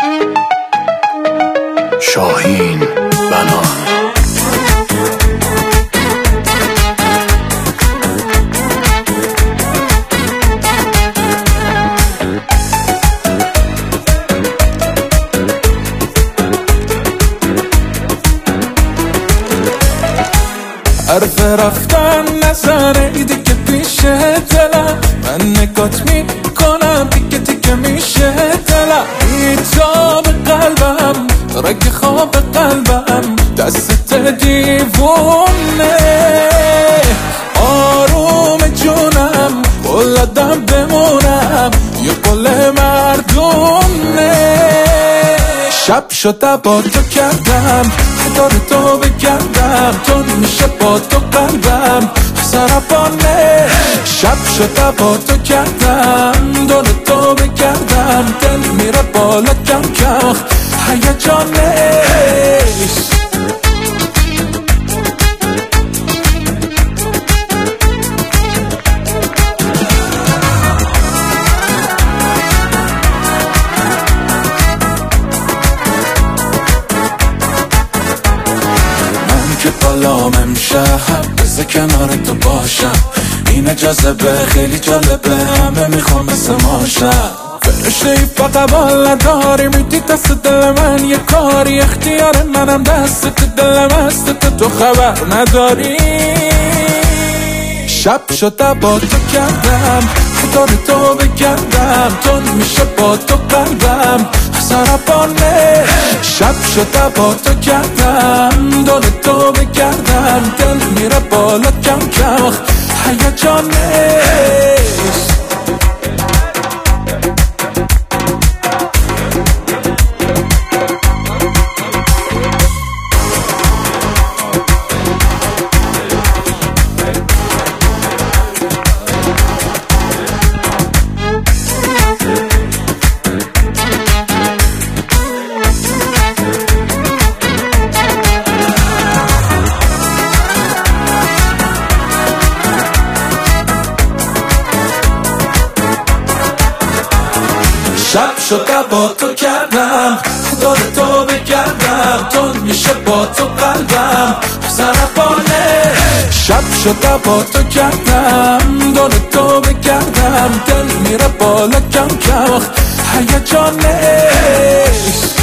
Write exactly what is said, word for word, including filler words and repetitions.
شاهین بنان. حرف رفتن نزنه دیگه پیش دلم، من نگات میکنم دیگه دیگه میشه دلم. بیتاب قلبم رگ خواب قلبم دست دیوونه، آروم جونم بلدم بمونم یه قل مردونه. شب شده با تو کردم دار تو بگردم، تو میشه با تو قلبم سرپانه. شب شده با تو کردم دار تو بگردم، دل میره بالا کم کم هیجانه. بالام امشب بذار کنار تو باشم، این جذبه خیلی جالبه، همه میخوام مثل ماشم. فرشته ای فقط بال نداری، میدی دست دل من یه کاری، اختیار منم دست دلم هست تو خبر نداری. شب شده با تو کردم دار تو بگردم، تو میشه با تو قلبم سرپانه. شب شده با تو کردم دار تو بگردم، دل میره بالا کم کم هیجانه. شب شده با تو کردم دار تو بگردم، تو میشه با تو قلبم سرپانه. شب شده با تو کردم دار تو بگردم، دل میره بالا کم کم هیجانه.